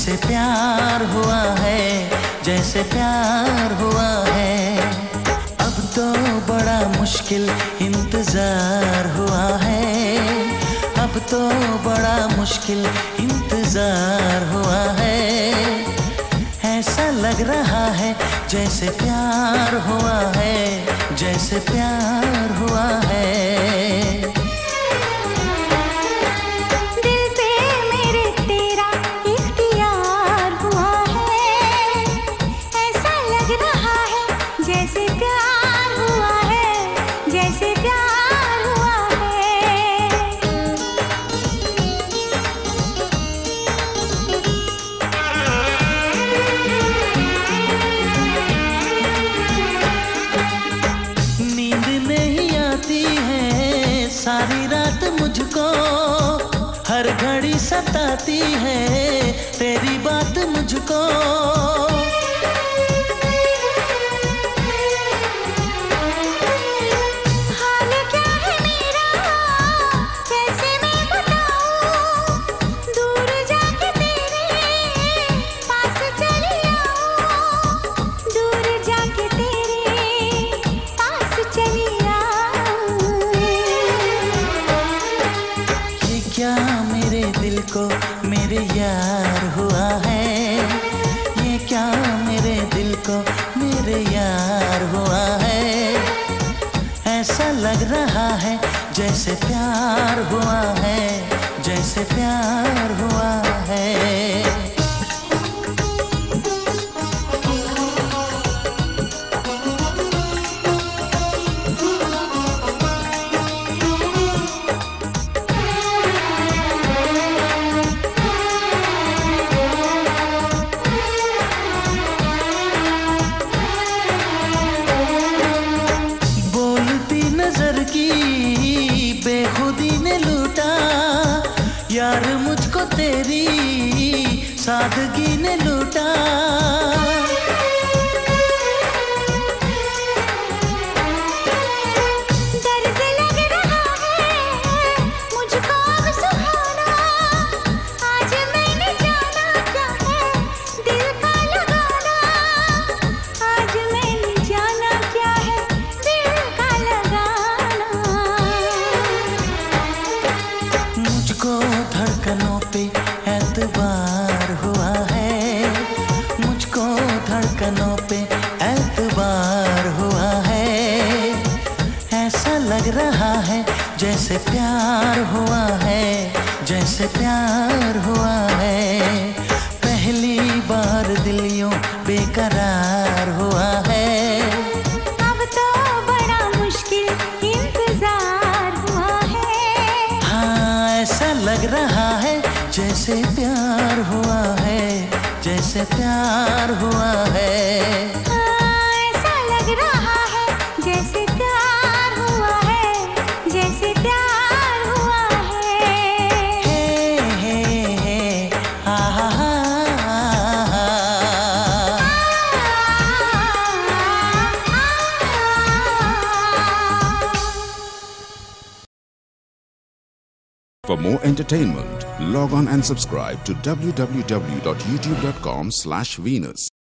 जैसे प्यार हुआ है, जैसे प्यार हुआ है। अब तो बड़ा मुश्किल इंतजार हुआ है, अब तो बड़ा मुश्किल इंतजार हुआ है। ऐसा लग रहा है जैसे प्यार हुआ है, जैसे प्यार हुआ है। सारी रात मुझको हर घड़ी सताती है तेरी बात मुझको। हाल क्या है मेरा कैसे मैं बताऊं, दूर जाके तेरे पास चली आऊं, दूर जाके तेरे पास चली क्या मेरे दिल को मेरे यार हुआ है, ये क्या मेरे दिल को मेरे यार हुआ है। ऐसा लग रहा है जैसे प्यार हुआ है, जैसे प्यार हुआ है। नजर की बेखुदी ने लूटा यार मुझको तेरी सादगी ने लूटा। दर्द लग रहा है मुझको अब सुहाना, आज मैंने जाना क्या है दिल का लगाना, आज मैंने जाना क्या है दिल का लगाना। मुझको धड़कनों पे एतबार हुआ है, मुझको धड़कनों पे एतबार हुआ है। ऐसा लग रहा है जैसे प्यार हुआ है, जैसे प्यार हुआ है। पहली बार दिल यूं बेकरार हुआ है, अब तो बड़ा मुश्किल इंतजार हुआ है। हाँ ऐसा लग रहा है जैसे प्यार हुआ है, जैसे प्यार हुआ है। हाँ, ऐसा लग रहा है जैसे प्यार हुआ है, जैसे प्यार हुआ है। हे हा हा हा। For more entertainment, log on and subscribe to www.youtube.com/Venus.